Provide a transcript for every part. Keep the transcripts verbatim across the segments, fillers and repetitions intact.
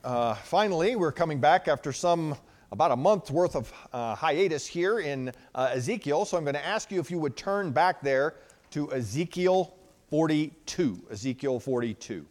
Uh, finally, we're coming back after some about a month's worth of uh, hiatus here in uh, Ezekiel. So I'm going to ask you if you would turn back there to Ezekiel forty-two. Ezekiel forty-two.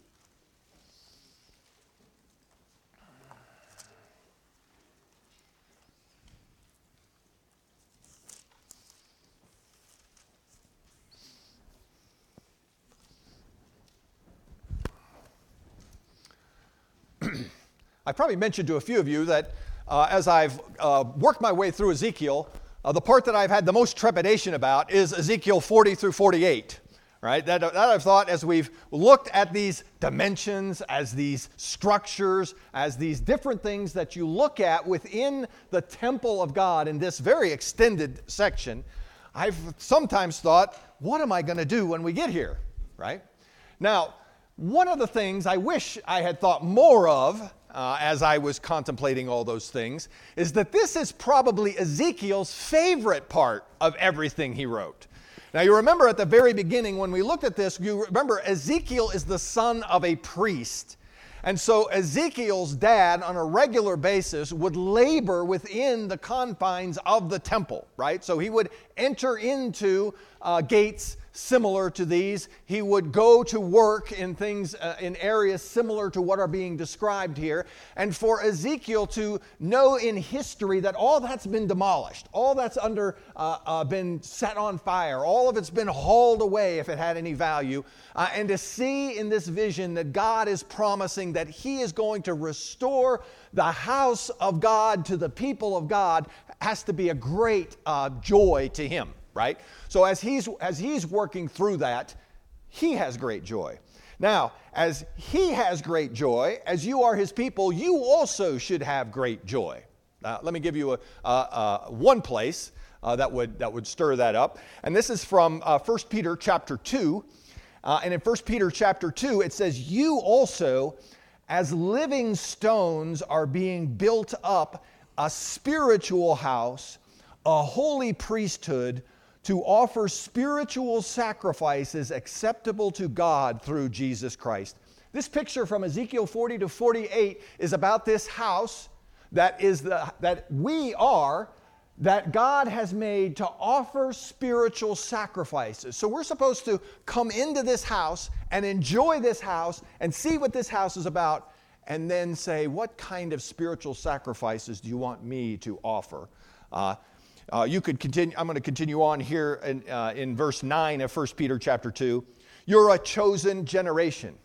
I probably mentioned to a few of you that uh, as I've uh, worked my way through Ezekiel, uh, the part that I've had the most trepidation about is Ezekiel forty through forty-eight. Right? That, that I've thought as we've looked at these dimensions, as these structures, as these different things that you look at within the temple of God in this very extended section, I've sometimes thought, what am I going to do when we get here? Right? Now, one of the things I wish I had thought more of uh, as I was contemplating all those things is that this is probably Ezekiel's favorite part of everything he wrote. Now, you remember at the very beginning when we looked at this, you remember Ezekiel is the son of a priest. And so Ezekiel's dad, on a regular basis, would labor within the confines of the temple, right? So he would enter into uh, gates similar to these. He would go to work in things, uh, in areas similar to what are being described here. And for Ezekiel to know in history that all that's been demolished, all that's under uh, uh, been set on fire, all of it's been hauled away if it had any value, uh, and to see in this vision that God is promising that He is going to restore the house of God to the people of God has to be a great uh, joy to him. Right? So as he's as he's working through that, he has great joy. Now, as he has great joy, as you are his people, you also should have great joy. Uh, let me give you a, uh, uh, one place uh, that would that would stir that up, and this is from uh, First Peter chapter two. Uh, and in First Peter chapter two, it says, "You also, as living stones, are being built up a spiritual house, a holy priesthood, to offer spiritual sacrifices acceptable to God through Jesus Christ." This picture from Ezekiel forty to forty-eight is about this house that is the that we are, that God has made to offer spiritual sacrifices. So we're supposed to come into this house and enjoy this house and see what this house is about, and then say, what kind of spiritual sacrifices do you want me to offer? Uh, Uh, you could continue. I'm going to continue on here in, uh, in verse nine of First Peter chapter two. You're a chosen generation.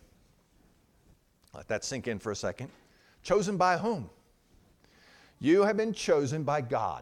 Let that sink in for a second. Chosen by whom? You have been chosen by God.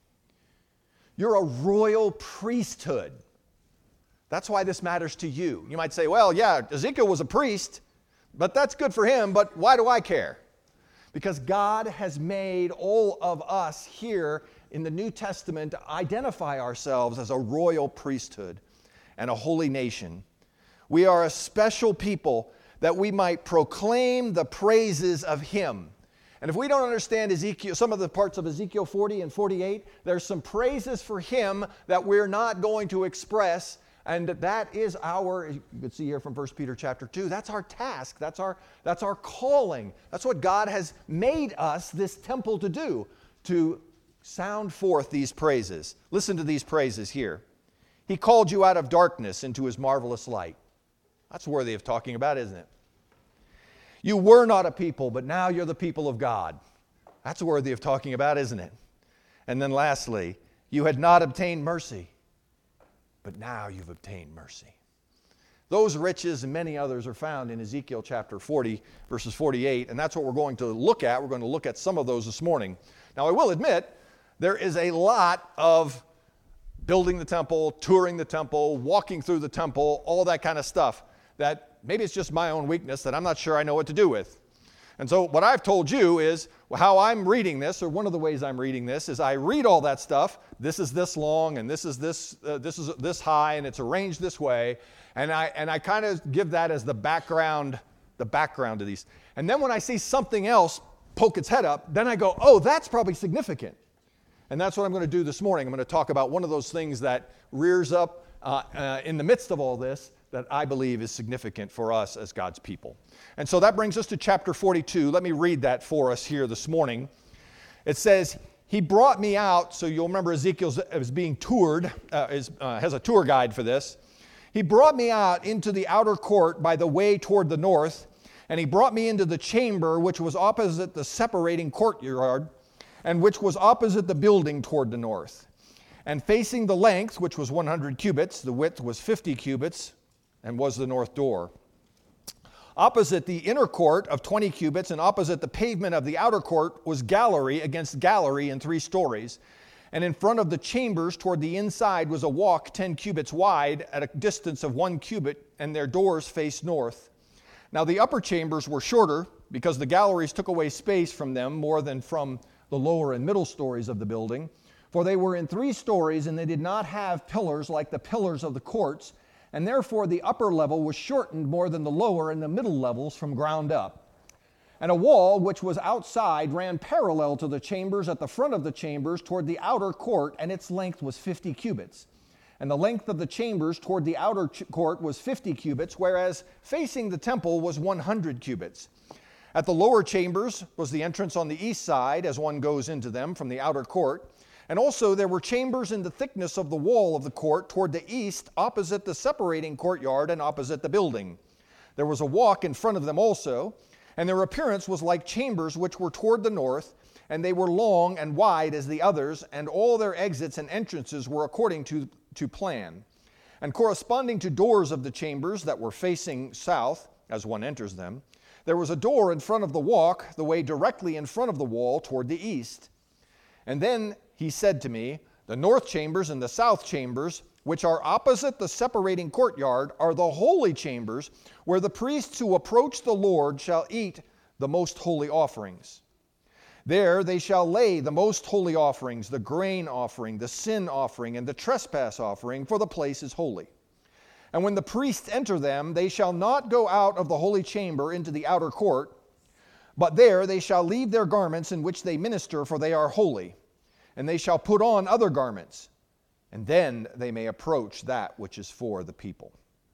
You're a royal priesthood. That's why this matters to you. You might say, well, yeah, Ezekiel was a priest, but that's good for him, but why do I care? Because God has made all of us here in the New Testament to identify ourselves as a royal priesthood and a holy nation. We are a special people that we might proclaim the praises of Him. And if we don't understand Ezekiel, some of the parts of Ezekiel forty and forty-eight, there's some praises for Him that we're not going to express, and that is our, you can see here from First Peter chapter two, that's our task, that's our, that's our calling. That's what God has made us, this temple, to do, to sound forth these praises. Listen to these praises here. He called you out of darkness into His marvelous light. That's worthy of talking about, isn't it? You were not a people, but now you're the people of God. That's worthy of talking about, isn't it? And then lastly, you had not obtained mercy, but now you've obtained mercy. Those riches and many others are found in Ezekiel chapter forty, verses forty-eight, and that's what we're going to look at. We're going to look at some of those this morning. Now, I will admit, there is a lot of building the temple, touring the temple, walking through the temple, all that kind of stuff that maybe it's just my own weakness that I'm not sure I know what to do with. And so what I've told you is how I'm reading this, or one of the ways I'm reading this, is I read all that stuff. This is this long, and this is this uh, this is this high, and it's arranged this way, and I and I kind of give that as the background, the background to these. And then when I see something else poke its head up, then I go, oh, that's probably significant. And that's what I'm going to do this morning. I'm going to talk about one of those things that rears up uh, uh, in the midst of all this that I believe is significant for us as God's people. And so that brings us to chapter forty-two. Let me read that for us here this morning. It says, he brought me out, so you'll remember Ezekiel is being toured, uh, is, uh, has a tour guide for this. He brought me out into the outer court by the way toward the north, and he brought me into the chamber which was opposite the separating courtyard, and which was opposite the building toward the north. And facing the length, which was one hundred cubits, the width was fifty cubits, and was the north door. Opposite the inner court of twenty cubits, and opposite the pavement of the outer court was gallery against gallery in three stories. And in front of the chambers toward the inside was a walk ten cubits wide at a distance of one cubit, and their doors faced north. Now the upper chambers were shorter, because the galleries took away space from them more than from the lower and middle stories of the building. For they were in three stories, and they did not have pillars like the pillars of the courts, and therefore the upper level was shortened more than the lower and the middle levels from ground up. And a wall which was outside ran parallel to the chambers at the front of the chambers toward the outer court, and its length was fifty cubits. And the length of the chambers toward the outer ch- court was fifty cubits, whereas facing the temple was one hundred cubits. At the lower chambers was the entrance on the east side, as one goes into them from the outer court. And also there were chambers in the thickness of the wall of the court toward the east, opposite the separating courtyard and opposite the building. There was a walk in front of them also, and their appearance was like chambers which were toward the north, and they were long and wide as the others, and all their exits and entrances were according to, to plan. And corresponding to doors of the chambers that were facing south, as one enters them, there was a door in front of the walk, the way directly in front of the wall toward the east. And then he said to me, the north chambers and the south chambers, which are opposite the separating courtyard, are the holy chambers, where the priests who approach the Lord shall eat the most holy offerings. There they shall lay the most holy offerings, the grain offering, the sin offering, and the trespass offering, for the place is holy. And when the priests enter them, they shall not go out of the holy chamber into the outer court, but there they shall leave their garments in which they minister, for they are holy. And they shall put on other garments, and then they may approach that which is for the people.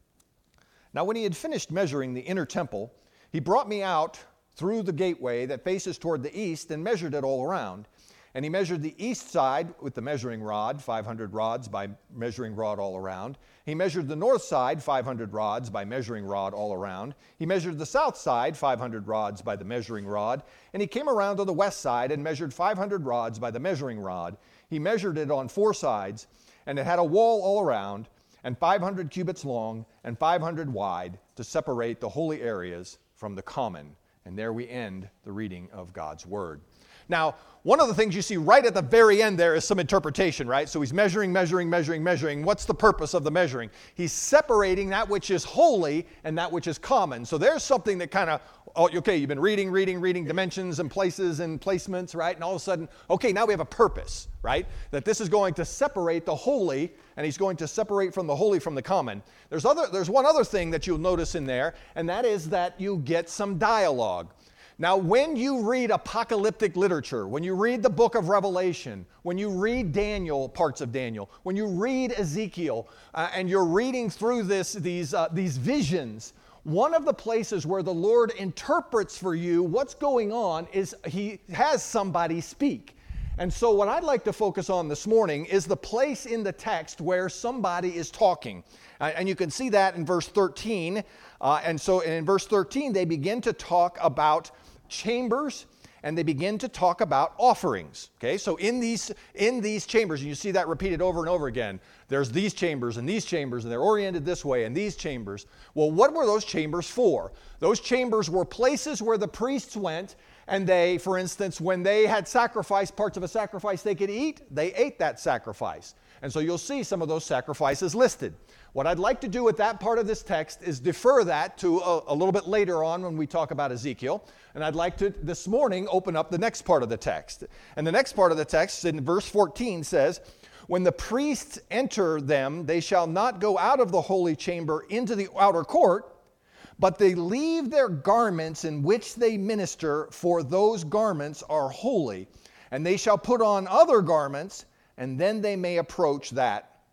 Now when he had finished measuring the inner temple, he brought me out through the gateway that faces toward the east, and measured it all around. And he measured the east side with the measuring rod, five hundred rods by measuring rod all around. He measured the north side, five hundred rods by measuring rod all around. He measured the south side, five hundred rods by the measuring rod. And he came around to the west side and measured five hundred rods by the measuring rod. He measured it on four sides, and it had a wall all around, and five hundred cubits long and five hundred wide, to separate the holy areas from the common. And there we end the reading of God's word. Now, one of the things you see right at the very end there is some interpretation, right? So he's measuring, measuring, measuring, measuring. What's the purpose of the measuring? He's separating that which is holy and that which is common. So there's something that kind of, oh, okay, you've been reading, reading, reading dimensions and places and placements, right? And all of a sudden, okay, now we have a purpose, right? That this is going to separate the holy, and he's going to separate from the holy from the common. There's other, there's one other thing that you'll notice in there, and that is that you get some dialogue. Now, when you read apocalyptic literature, when you read the book of Revelation, when you read Daniel, parts of Daniel, when you read Ezekiel, uh, and you're reading through this, these, uh, these visions, one of the places where the Lord interprets for you what's going on is he has somebody speak. And so what I'd like to focus on this morning is the place in the text where somebody is talking. Uh, and you can see that in verse thirteen. Uh, and so in verse thirteen, they begin to talk about chambers, and they begin to talk about offerings. Okay, so in these in these chambers, and you see that repeated over and over again, there's these chambers and these chambers, and they're oriented this way, and these chambers. Well, what were those chambers for? Those chambers were places where the priests went, and they, for instance, when they had sacrificed parts of a sacrifice they could eat, they ate that sacrifice. And so you'll see some of those sacrifices listed. What I'd like to do with that part of this text is defer that to a, a little bit later on when we talk about Ezekiel. And I'd like to, this morning, open up the next part of the text. And the next part of the text in verse fourteen says, when the priests enter them, they shall not go out of the holy chamber into the outer court, but they leave their garments in which they minister, for those garments are holy. And they shall put on other garments, and then they may approach that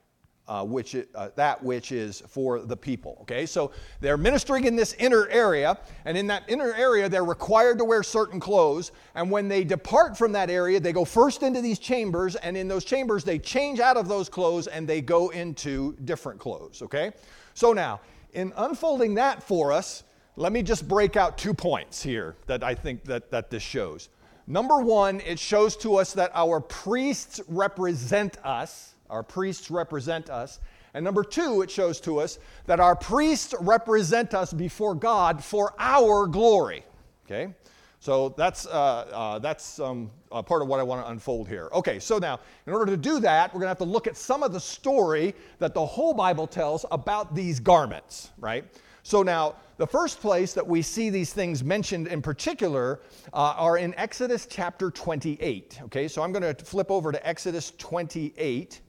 uh, which it, uh, that which is for the people. Okay, so they're ministering in this inner area, and in that inner area, they're required to wear certain clothes. And when they depart from that area, they go first into these chambers, and in those chambers, they change out of those clothes and they go into different clothes. Okay, so now in unfolding that for us, let me just break out two points here that I think that that this shows. Number one, it shows to us that our priests represent us. Our priests represent us. And number two, it shows to us that our priests represent us before God for our glory. Okay? So that's, uh, uh, that's um, uh, part of what I want to unfold here. Okay, so now, in order to do that, we're going to have to look at some of the story that the whole Bible tells about these garments, right? So now, the first place that we see these things mentioned in particular uh, are in Exodus chapter twenty-eight. Okay, so I'm going to flip over to Exodus twenty-eight.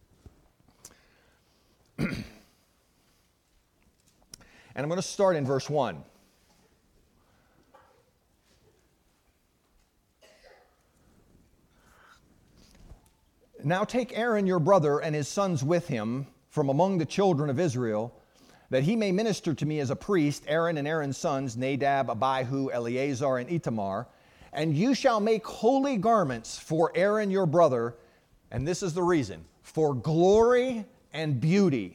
And I'm going to start in verse one. Now take Aaron your brother and his sons with him from among the children of Israel, that he may minister to me as a priest, Aaron and Aaron's sons, Nadab, Abihu, Eleazar, and Itamar. And you shall make holy garments for Aaron your brother, and this is the reason, for glory and beauty.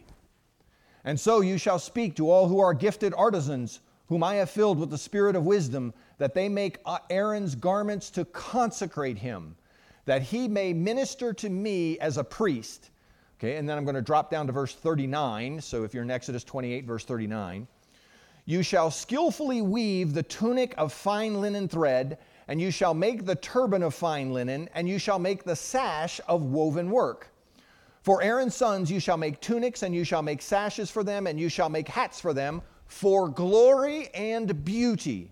And so you shall speak to all who are gifted artisans, whom I have filled with the spirit of wisdom, that they make Aaron's garments to consecrate him, that he may minister to me as a priest. Okay, and then I'm going to drop down to verse thirty-nine. So if you're in Exodus twenty-eight, verse thirty-nine. You shall skillfully weave the tunic of fine linen thread, and you shall make the turban of fine linen, and you shall make the sash of woven work. For Aaron's sons you shall make tunics, and you shall make sashes for them, and you shall make hats for them, for glory and beauty.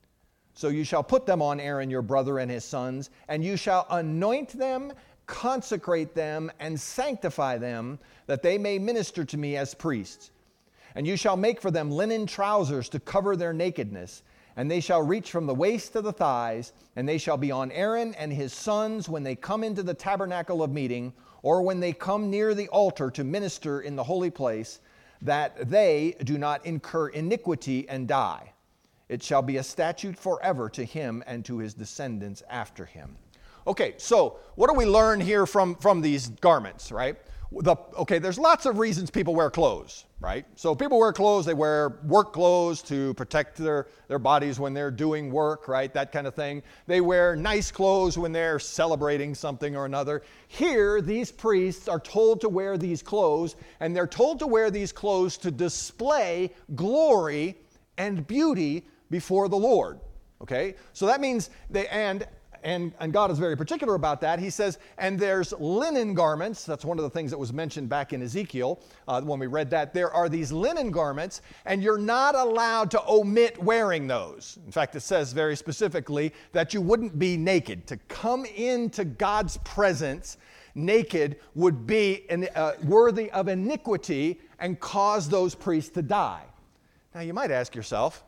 So you shall put them on Aaron your brother and his sons, and you shall anoint them, consecrate them, and sanctify them, that they may minister to me as priests. And you shall make for them linen trousers to cover their nakedness, and they shall reach from the waist to the thighs, and they shall be on Aaron and his sons when they come into the tabernacle of meeting, or when they come near the altar to minister in the holy place, that they do not incur iniquity and die. It shall be a statute forever to him and to his descendants after him. Okay, so what do we learn here from, from these garments, right? The, okay, there's lots of reasons people wear clothes, right? So people wear clothes, they wear work clothes to protect their, their bodies when they're doing work, right? That kind of thing. They wear nice clothes when they're celebrating something or another. Here, these priests are told to wear these clothes, and they're told to wear these clothes to display glory and beauty before the Lord, okay? So that means they, and And, and God is very particular about that. He says, and there's linen garments. That's one of the things that was mentioned back in Ezekiel uh, when we read that. There are these linen garments, and you're not allowed to omit wearing those. In fact, it says very specifically that you wouldn't be naked. To come into God's presence naked would be an, uh, worthy of iniquity and cause those priests to die. Now, you might ask yourself,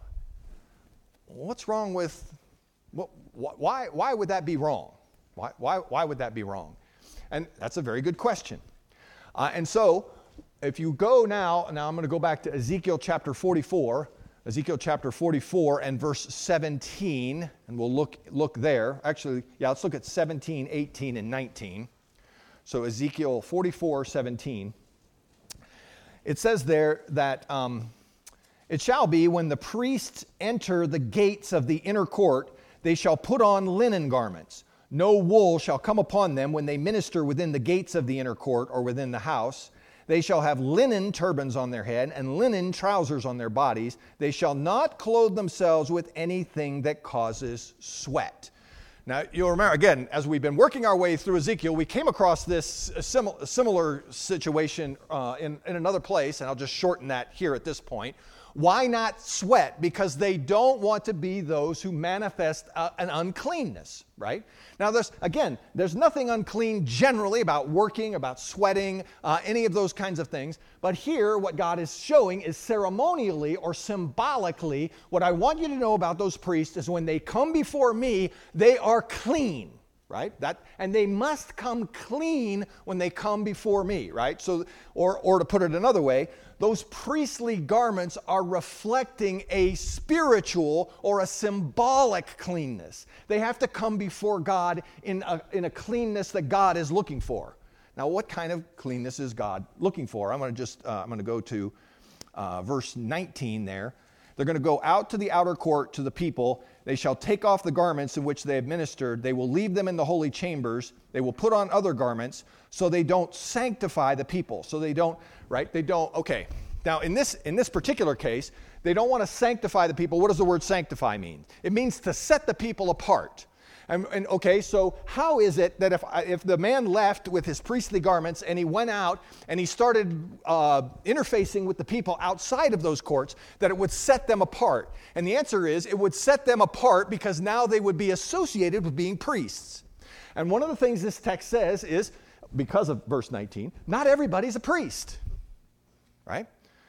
what's wrong with... What, Why, why would that be wrong? Why, why, why would that be wrong? And that's a very good question. Uh, and so, if you go now, now I'm going to go back to Ezekiel chapter forty-four, Ezekiel chapter forty-four and verse seventeen, and we'll look, look there. Actually, yeah, let's look at seventeen, eighteen, and nineteen. So Ezekiel forty-four, seventeen. It says there that um, it shall be when the priests enter the gates of the inner court, they shall put on linen garments. No wool shall come upon them when they minister within the gates of the inner court or within the house. They shall have linen turbans on their head and linen trousers on their bodies. They shall not clothe themselves with anything that causes sweat. Now, you'll remember, again, as we've been working our way through Ezekiel, we came across this simil- similar situation uh, in, in another place, and I'll just shorten that here at this point. Why not sweat? Because they don't want to be those who manifest uh, an uncleanness, right? Now, there's, again, there's nothing unclean generally about working, about sweating, uh, any of those kinds of things. But here, what God is showing is ceremonially or symbolically, what I want you to know about those priests is when they come before me, they are clean, right? That, and they must come clean when they come before me, right? So, or, or to put it another way, those priestly garments are reflecting a spiritual or a symbolic cleanness. They have to come before God in a, in a cleanness that God is looking for. Now, what kind of cleanness is God looking for? I'm going to just, uh, I'm going to go to uh, verse nineteen there. They're going to go out to the outer court to the people. They shall take off the garments in which they have ministered. They will leave them in the holy chambers. They will put on other garments so they don't sanctify the people. So they don't, right? They don't, okay. Now, in this, in this particular case, they don't want to sanctify the people. What does the word sanctify mean? It means to set the people apart. And, and okay, so how is it that if, if the man left with his priestly garments and he went out and he started uh, interfacing with the people outside of those courts, that it would set them apart? And the answer is it would set them apart because now they would be associated with being priests. And one of the things this text says is, because of verse nineteen, not everybody's a priest, right?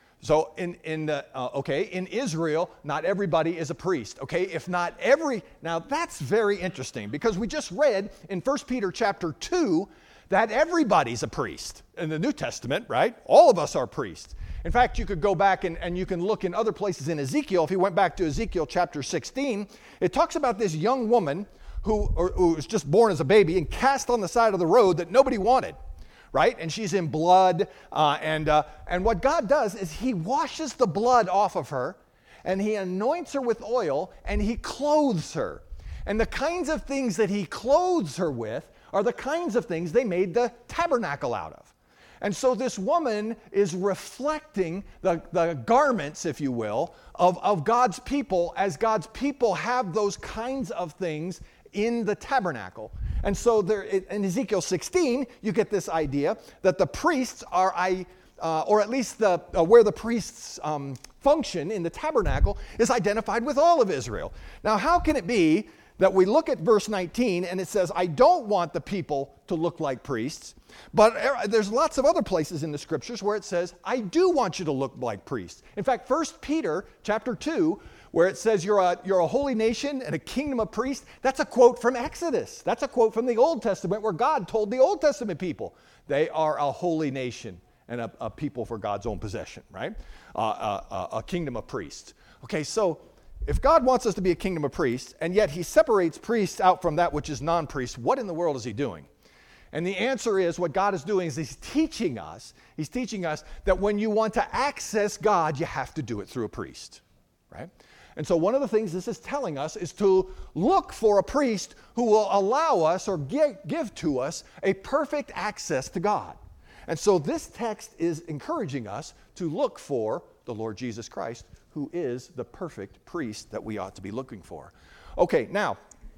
So in, in uh, uh, okay, in Israel, not everybody is a priest, okay? If not every, now that's very interesting because we just read in First Peter chapter two that everybody's a priest in the New Testament, right? All of us are priests. In fact, you could go back and, and you can look in other places in Ezekiel. If you went back to Ezekiel chapter sixteen, it talks about this young woman who, or, who was just born as a baby and cast on the side of the road that nobody wanted. Right? And she's in blood. Uh, and, uh, and what God does is he washes the blood off of her and he anoints her with oil and he clothes her. And the kinds of things that he clothes her with are the kinds of things they made the tabernacle out of. And so this woman is reflecting the, the garments, if you will, of, of God's people as God's people have those kinds of things in the tabernacle. And so there, in Ezekiel sixteen, you get this idea that the priests are, I, uh, or at least the, uh, where the priests um, function in the tabernacle is identified with all of Israel. Now, how can it be that we look at verse nineteen and it says, I don't want the people to look like priests, but there's lots of other places in the scriptures where it says, I do want you to look like priests. In fact, First Peter chapter two, where it says you're a, you're a holy nation and a kingdom of priests, that's a quote from Exodus. That's a quote from the Old Testament where God told the Old Testament people they are a holy nation and a, a people for God's own possession, right? Uh, a, a kingdom of priests. Okay, so if God wants us to be a kingdom of priests, and yet he separates priests out from that which is non-priests, what in the world is he doing? And the answer is what God is doing is he's teaching us, he's teaching us that when you want to access God, you have to do it through a priest, right? And so one of the things this is telling us is to look for a priest who will allow us or give, give to us a perfect access to God. And so this text is encouraging us to look for the Lord Jesus Christ, who is the perfect priest that we ought to be looking for. Okay, now,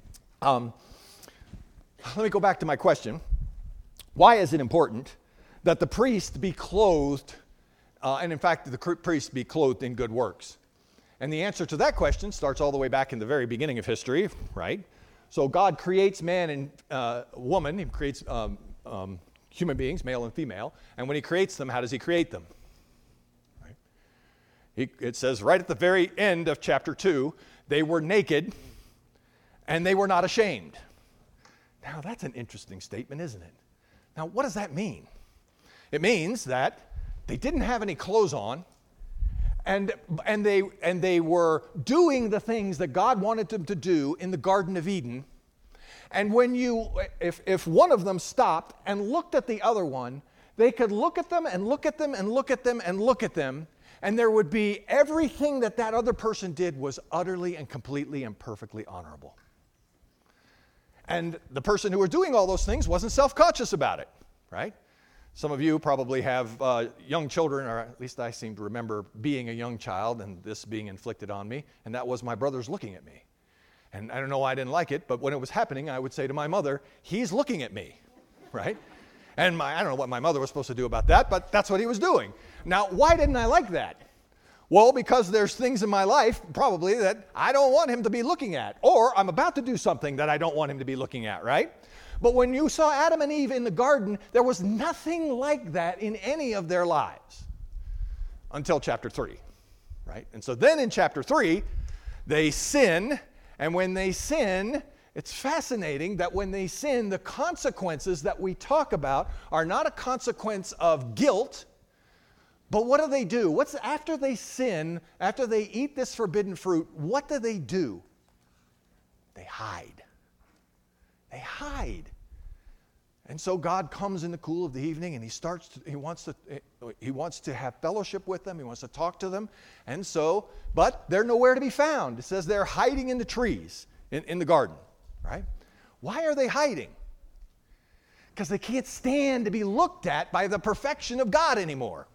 um, let me go back to my question. Why is it important that the priest be clothed, uh, and in fact, the priest be clothed in good works? And the answer to that question starts all the way back in the very beginning of history, right? So God creates man and uh, woman. He creates um, um, human beings, male and female. And when he creates them, how does he create them? Right? He, it says right at the very end of chapter two, they were naked and they were not ashamed. Now, that's an interesting statement, isn't it? Now, what does that mean? It means that they didn't have any clothes on. And, and, they, and they were doing the things that God wanted them to do in the Garden of Eden. And when you, if, if one of them stopped and looked at the other one, they could look at them and look at them and look at them and look at them, and there would be everything that that other person did was utterly and completely and perfectly honorable. And the person who was doing all those things wasn't self-conscious about it, right? Some of you probably have uh, young children, or at least I seem to remember being a young child and this being inflicted on me, and that was my brothers looking at me. And I don't know why I didn't like it, but when it was happening, I would say to my mother, he's looking at me, right? And my, I don't know what my mother was supposed to do about that, but that's what he was doing. Now, why didn't I like that? Well, because there's things in my life, probably, that I don't want him to be looking at, or I'm about to do something that I don't want him to be looking at, right? But when you saw Adam and Eve in the garden, there was nothing like that in any of their lives until chapter three, right? And so then in chapter three, they sin, and when they sin, it's fascinating that when they sin, the consequences that we talk about are not a consequence of guilt, but what do they do? What's after they sin, after they eat this forbidden fruit, what do they do? They hide. They hide. And so God comes in the cool of the evening and he starts to, he wants to he wants to have fellowship with them, he wants to talk to them. And so, but they're nowhere to be found. It says they're hiding in the trees in, in the garden, right? Why are they hiding? Because they can't stand to be looked at by the perfection of God anymore.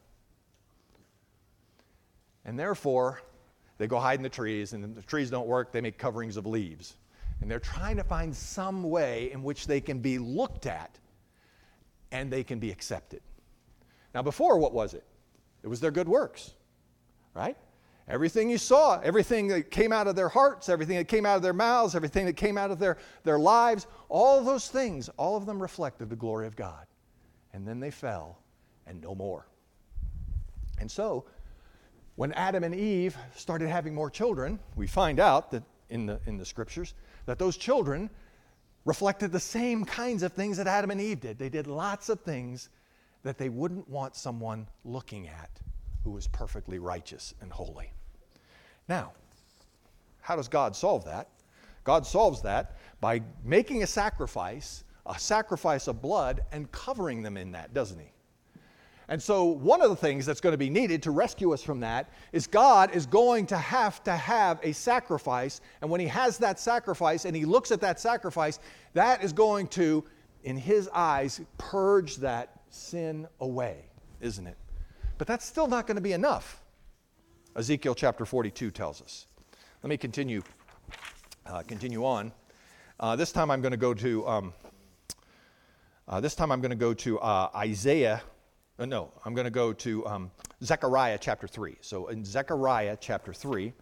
And therefore, they go hide in the trees, and the trees don't work, they make coverings of leaves. And they're trying to find some way in which they can be looked at and they can be accepted. Now before, what was it? It was their good works, right? Everything you saw, everything that came out of their hearts, everything that came out of their mouths, everything that came out of their, their lives, all those things, all of them reflected the glory of God. And then they fell, and no more. And so, when Adam and Eve started having more children, we find out that in the, in the scriptures, that those children reflected the same kinds of things that Adam and Eve did. They did lots of things that they wouldn't want someone looking at who was perfectly righteous and holy. Now, how does God solve that? God solves that by making a sacrifice, a sacrifice of blood, and covering them in that, doesn't he? And so one of the things that's going to be needed to rescue us from that is God is going to have to have a sacrifice. And when he has that sacrifice and he looks at that sacrifice, that is going to, in his eyes, purge that sin away, isn't it? But that's still not going to be enough, Ezekiel chapter forty-two tells us. Let me continue, uh, continue on. Uh, this time I'm going to go to, um, uh, this time I'm going to go to uh, Isaiah. Uh, no, I'm going to go to um, Zechariah chapter three. So in Zechariah chapter three,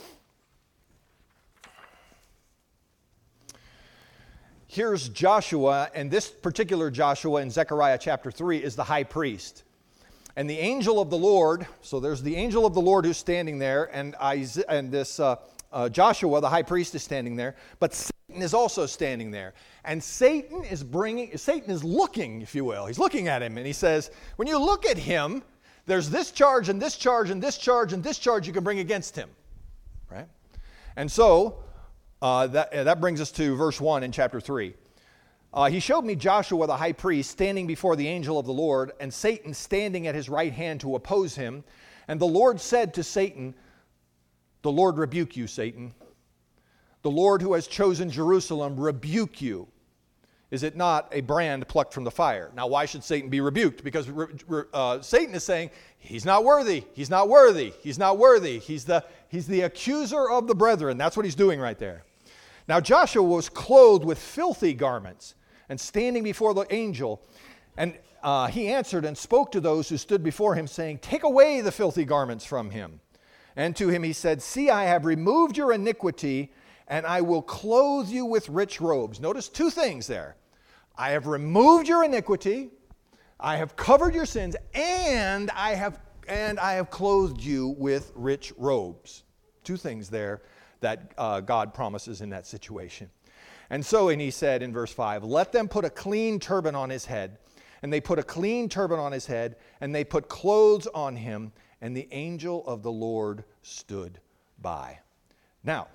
here's Joshua, and this particular Joshua in Zechariah chapter three is the high priest. And the angel of the Lord, so there's the angel of the Lord who's standing there, and, Isaiah, and this uh, uh, Joshua, the high priest, is standing there, but Satan is also standing there. And Satan is bringing, Satan is looking, if you will. He's looking at him, and he says, when you look at him, there's this charge and this charge and this charge and this charge you can bring against him, right? And so, uh, that, uh, that brings us to verse one in chapter three. Uh, he showed me Joshua the high priest standing before the angel of the Lord, and Satan standing at his right hand to oppose him. And the Lord said to Satan, the Lord rebuke you, Satan. The Lord who has chosen Jerusalem rebuke you. Is it not a brand plucked from the fire? Now, why should Satan be rebuked? Because uh, Satan is saying, he's not worthy, he's not worthy, he's not worthy. He's the, he's the accuser of the brethren. That's what he's doing right there. Now, Joshua was clothed with filthy garments and standing before the angel. And uh, he answered and spoke to those who stood before him, saying, take away the filthy garments from him. And to him he said, see, I have removed your iniquity, and I will clothe you with rich robes. Notice two things there. I have removed your iniquity, I have covered your sins, and I have and I have clothed you with rich robes. Two things there that uh, God promises in that situation. And so, and he said in verse five, let them put a clean turban on his head. And they put a clean turban on his head, and they put clothes on him, and the angel of the Lord stood by. Now,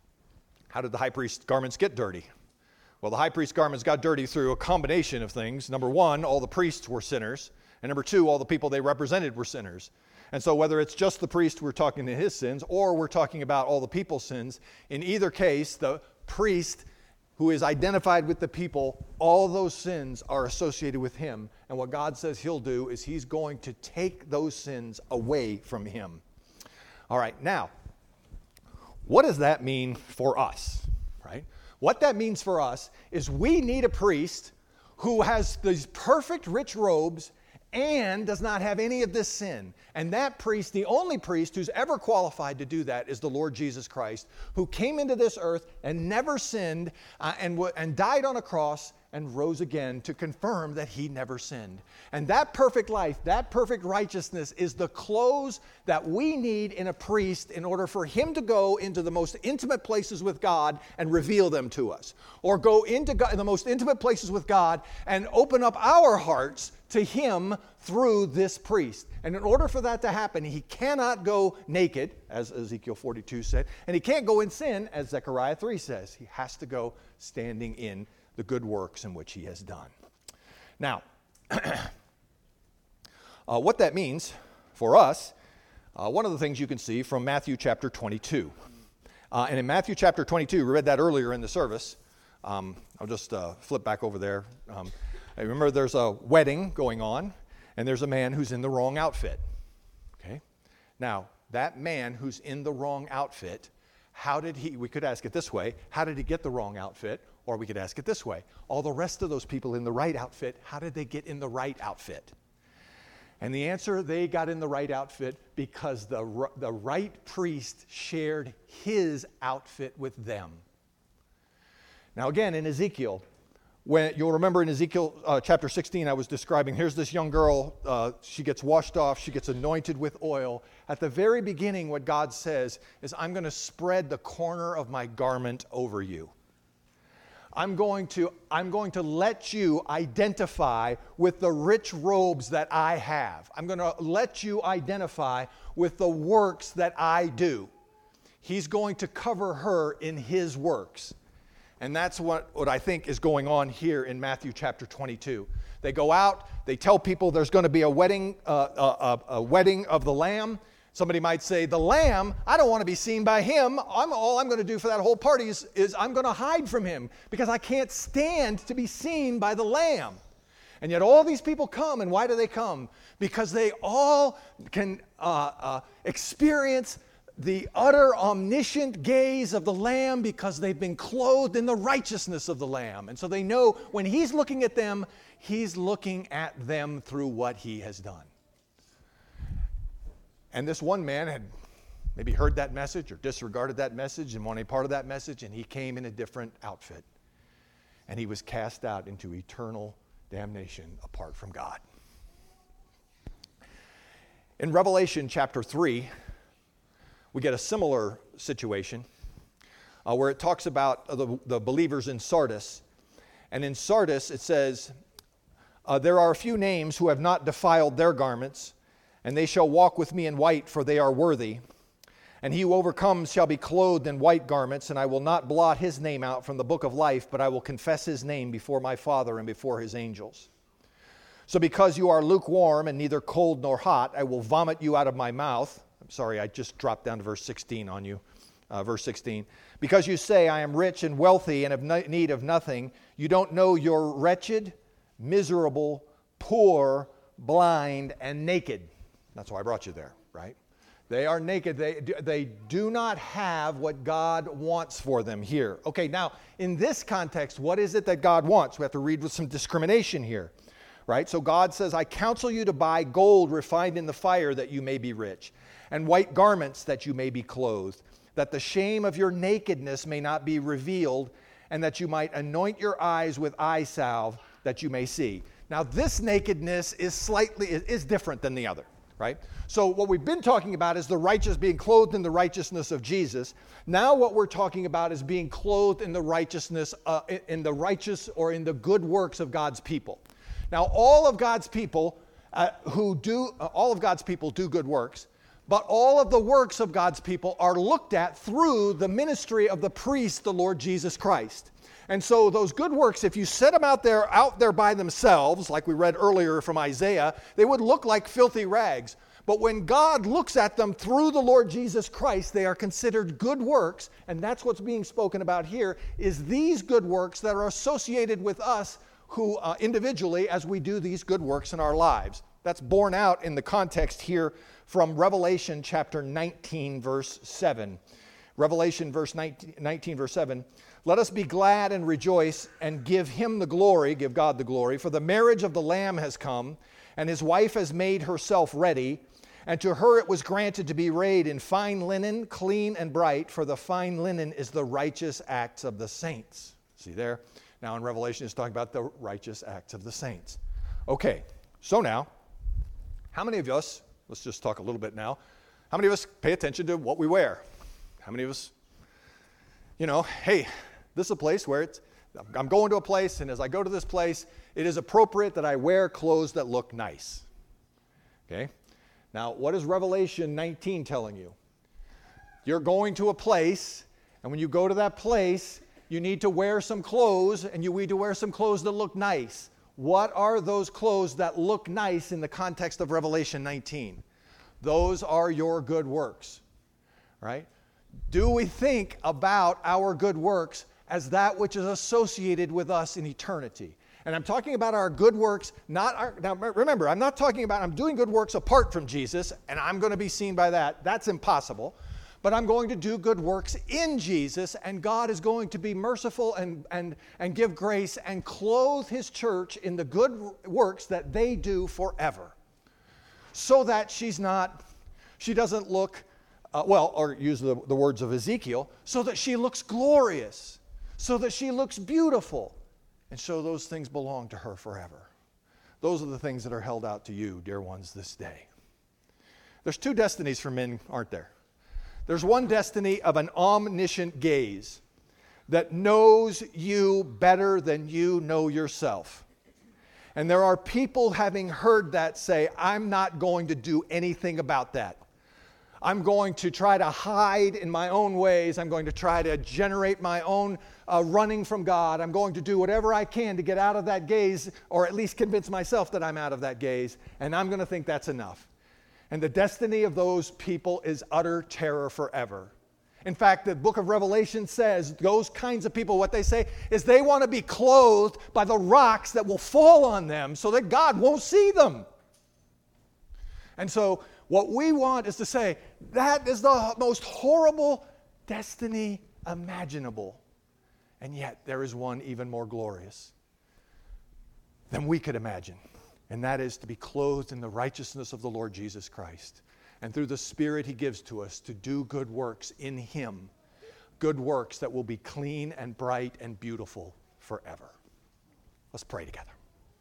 how did the high priest's garments get dirty? Well, the high priest's garments got dirty through a combination of things. Number one, all the priests were sinners. And number two, all the people they represented were sinners. And so whether it's just the priest we're talking to his sins, or we're talking about all the people's sins, in either case, the priest who is identified with the people, all those sins are associated with him. And what God says he'll do is he's going to take those sins away from him. All right, now, what does that mean for us, right? What that means for us is we need a priest who has these perfect rich robes and does not have any of this sin. And that priest, the only priest who's ever qualified to do that, is the Lord Jesus Christ, who came into this earth and never sinned uh, and, w- and died on a cross and rose again to confirm that he never sinned. And that perfect life, that perfect righteousness is the clothes that we need in a priest in order for him to go into the most intimate places with God and reveal them to us. Or go into God, the most intimate places with God and open up our hearts to him through this priest. And in order for that to happen, he cannot go naked, as Ezekiel forty-two said, and he can't go in sin, as Zechariah three says. He has to go standing in the good works in which he has done. Now, uh, what that means for us, uh, one of the things you can see from Matthew chapter twenty-two. Uh, and in Matthew chapter twenty-two, we read that earlier in the service. Um, I'll just uh, flip back over there. Um, I remember there's a wedding going on, and there's a man who's in the wrong outfit. Okay? Now, that man who's in the wrong outfit, how did he, we could ask it this way, how did he get the wrong outfit? Or we could ask it this way, all the rest of those people in the right outfit, how did they get in the right outfit? And the answer, they got in the right outfit because the, the right priest shared his outfit with them. Now again, in Ezekiel, when you'll remember in Ezekiel uh, chapter sixteen, I was describing, here's this young girl, uh, she gets washed off, she gets anointed with oil. At the very beginning, what God says is, I'm going to spread the corner of my garment over you. I'm going to, I'm going to let you identify with the rich robes that I have. I'm going to let you identify with the works that I do. He's going to cover her in his works. And that's what, what I think is going on here in Matthew chapter twenty-two. They go out, they tell people there's going to be a wedding, uh, a, a, a wedding of the Lamb. Somebody might say, the Lamb, I don't want to be seen by him. I'm, all I'm going to do for that whole party is, is I'm going to hide from him because I can't stand to be seen by the Lamb. And yet all these people come, and why do they come? Because they all can uh, uh, experience the utter omniscient gaze of the Lamb because they've been clothed in the righteousness of the Lamb. And so they know when he's looking at them, he's looking at them through what he has done. And this one man had maybe heard that message or disregarded that message and wanted part of that message, and he came in a different outfit. And he was cast out into eternal damnation apart from God. In Revelation chapter three, we get a similar situation uh, where it talks about uh, the, the believers in Sardis. And in Sardis it says, uh, there are a few names who have not defiled their garments, and they shall walk with me in white, for they are worthy. And he who overcomes shall be clothed in white garments, and I will not blot his name out from the book of life, but I will confess his name before my Father and before his angels. So because you are lukewarm and neither cold nor hot, I will vomit you out of my mouth. I'm sorry, I just dropped down to verse sixteen on you. Uh, verse sixteen. Because you say, I am rich and wealthy and have no need of nothing, you don't know you're wretched, miserable, poor, blind, and naked. That's why I brought you there, right? They are naked. They, they do not have what God wants for them here. Okay, now, in this context, what is it that God wants? We have to read with some discrimination here, right? So God says, I counsel you to buy gold refined in the fire that you may be rich, and white garments that you may be clothed, that the shame of your nakedness may not be revealed, and that you might anoint your eyes with eye salve that you may see. Now, this nakedness is slightly, is different than the other. Right? So what we've been talking about is the righteous being clothed in the righteousness of Jesus. Now what we're talking about is being clothed in the righteousness, uh, in the righteous or in the good works of God's people. Now all of God's people uh, who do, uh, all of God's people do good works, but all of the works of God's people are looked at through the ministry of the priest, the Lord Jesus Christ. And so those good works, if you set them out there, out there by themselves, like we read earlier from Isaiah, they would look like filthy rags. But when God looks at them through the Lord Jesus Christ, they are considered good works. And that's what's being spoken about here, is these good works that are associated with us who uh, individually as we do these good works in our lives. That's borne out in the context here from Revelation chapter nineteen, verse seven. Revelation verse nineteen, nineteen, verse seven. Let us be glad and rejoice and give him the glory, give God the glory, for the marriage of the Lamb has come, and his wife has made herself ready, and to her it was granted to be arrayed in fine linen, clean and bright, for the fine linen is the righteous acts of the saints. See there? Now in Revelation, it's talking about the righteous acts of the saints. Okay, so now, how many of us, let's just talk a little bit now, how many of us pay attention to what we wear? How many of us, you know, hey, this is a place where it's, I'm going to a place, and as I go to this place, it is appropriate that I wear clothes that look nice. Okay? Now, what is Revelation nineteen telling you? You're going to a place, and when you go to that place, you need to wear some clothes, and you need to wear some clothes that look nice. What are those clothes that look nice in the context of Revelation nineteen? Those are your good works, right? Do we think about our good works as that which is associated with us in eternity? And I'm talking about our good works, not our, now remember, I'm not talking about, I'm doing good works apart from Jesus, and I'm going to be seen by that. That's impossible. But I'm going to do good works in Jesus, and God is going to be merciful and, and, and give grace and clothe His church in the good works that they do forever. So that she's not, she doesn't look, uh, well, or use the, the words of Ezekiel, so that she looks glorious, so that she looks beautiful, and so those things belong to her forever. Those are the things that are held out to you, dear ones, this day. There's two destinies for men, aren't there? There's one destiny of an omniscient gaze that knows you better than you know yourself. And there are people having heard that say, I'm not going to do anything about that. I'm going to try to hide in my own ways. I'm going to try to generate my own uh, running from God. I'm going to do whatever I can to get out of that gaze, or at least convince myself that I'm out of that gaze, and I'm going to think that's enough. And the destiny of those people is utter terror forever. In fact, the book of Revelation says those kinds of people, what they say is they want to be clothed by the rocks that will fall on them so that God won't see them. And so what we want is to say, that is the most horrible destiny imaginable. And yet there is one even more glorious than we could imagine. And that is to be clothed in the righteousness of the Lord Jesus Christ. And through the Spirit He gives to us to do good works in Him. Good works that will be clean and bright and beautiful forever. Let's pray together.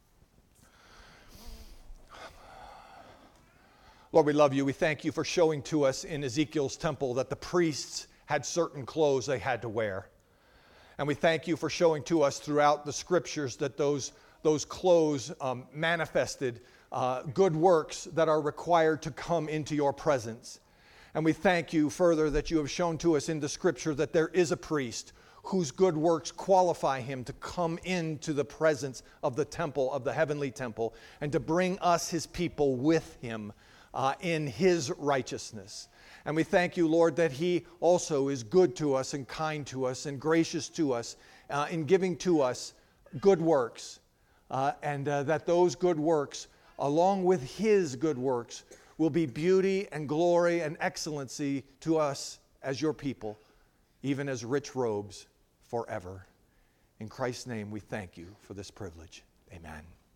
Lord, we love You. We thank You for showing to us in Ezekiel's temple that the priests had certain clothes they had to wear. And we thank You for showing to us throughout the Scriptures that those, those clothes um, manifested Uh, good works that are required to come into Your presence. And we thank You further that You have shown to us in the Scripture that there is a priest whose good works qualify him to come into the presence of the temple, of the heavenly temple, and to bring us His people with Him uh, in His righteousness. And we thank You, Lord, that He also is good to us and kind to us and gracious to us uh, in giving to us good works. Uh, and uh, that those good works, along with His good works, will be beauty and glory and excellency to us as Your people, even as rich robes forever. In Christ's name we thank You for this privilege. Amen.